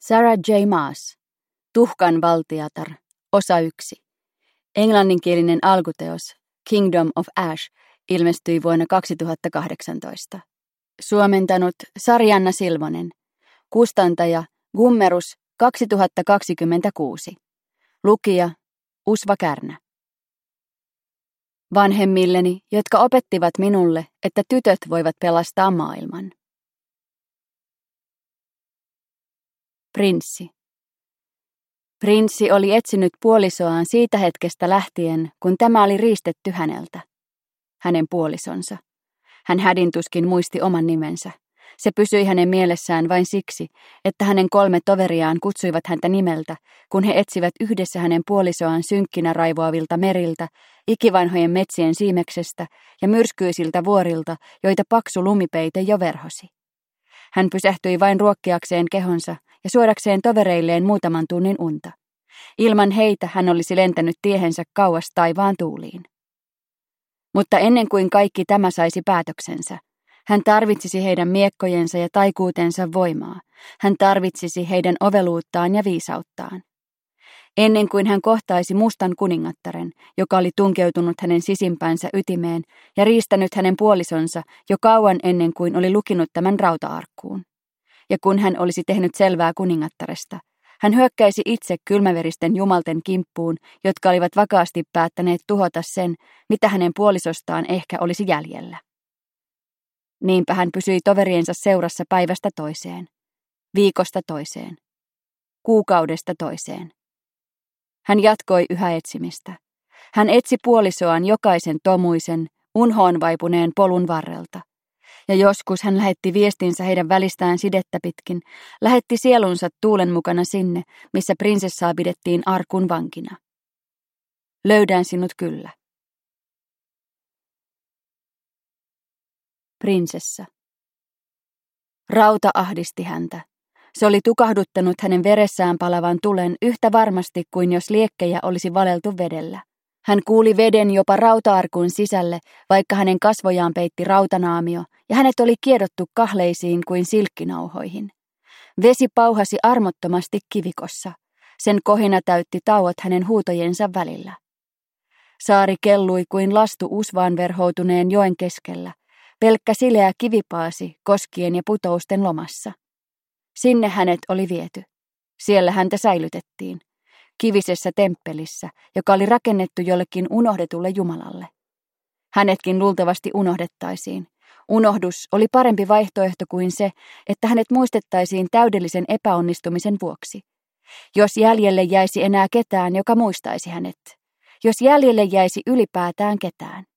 Sarah J. Maas, Tuhkan valtiatar, osa 1. Englanninkielinen alkuteos Kingdom of Ash ilmestyi vuonna 2018. Suomentanut Sarianna Silvonen. Kustantaja Gummerus 2026. Lukija Usva Kärnä. Vanhemmilleni, jotka opettivat minulle, että tytöt voivat pelastaa maailman. Prinssi. Prinssi oli etsinyt puolisoaan siitä hetkestä lähtien, kun tämä oli riistetty häneltä. Hänen puolisonsa. Hän hädintuskin muisti oman nimensä. Se pysyi hänen mielessään vain siksi, että hänen 3 toveriaan kutsuivat häntä nimeltä, kun he etsivät yhdessä hänen puolisoaan synkkinä raivoavilta meriltä, ikivanhojen metsien siimeksestä ja myrskyisiltä vuorilta, joita paksu lumipeite jo verhosi. Hän pysähtyi vain ruokkiakseen kehonsa ja suodakseen tovereilleen muutaman tunnin unta. Ilman heitä hän olisi lentänyt tiehensä kauas taivaan tuuliin. Mutta ennen kuin kaikki tämä saisi päätöksensä, hän tarvitsisi heidän miekkojensa ja taikuutensa voimaa. Hän tarvitsisi heidän oveluuttaan ja viisauttaan. Ennen kuin hän kohtaisi mustan kuningattaren, joka oli tunkeutunut hänen sisimpänsä ytimeen ja riistänyt hänen puolisonsa jo kauan ennen kuin oli lukinut tämän rauta-arkkuun. Ja kun hän olisi tehnyt selvää kuningattaresta, hän hyökkäisi itse kylmäveristen jumalten kimppuun, jotka olivat vakaasti päättäneet tuhota sen, mitä hänen puolisostaan ehkä olisi jäljellä. Niinpä hän pysyi toveriensa seurassa päivästä toiseen, viikosta toiseen, kuukaudesta toiseen. Hän jatkoi yhä etsimistä. Hän etsi puolisoaan jokaisen tomuisen, unhoon vaipuneen polun varrelta. Ja joskus hän lähetti viestinsä heidän välistään sidettä pitkin, lähetti sielunsa tuulen mukana sinne, missä prinsessaa pidettiin arkun vankina. Löydän sinut kyllä. Prinsessa. Rauta ahdisti häntä. Se oli tukahduttanut hänen veressään palavan tulen yhtä varmasti kuin jos liekkejä olisi valeltu vedellä. Hän kuuli veden jopa rauta-arkun sisälle, vaikka hänen kasvojaan peitti rautanaamio, ja hänet oli kiedottu kahleisiin kuin silkkinauhoihin. Vesi pauhasi armottomasti kivikossa. Sen kohina täytti tauot hänen huutojensa välillä. Saari kellui kuin lastu usvaan verhoutuneen joen keskellä, pelkkä sileä kivipaasi koskien ja putousten lomassa. Sinne hänet oli viety. Siellä häntä säilytettiin. Kivisessä temppelissä, joka oli rakennettu jollekin unohdetulle jumalalle. Hänetkin luultavasti unohdettaisiin. Unohdus oli parempi vaihtoehto kuin se, että hänet muistettaisiin täydellisen epäonnistumisen vuoksi. Jos jäljelle jäisi enää ketään, joka muistaisi hänet. Jos jäljelle jäisi ylipäätään ketään.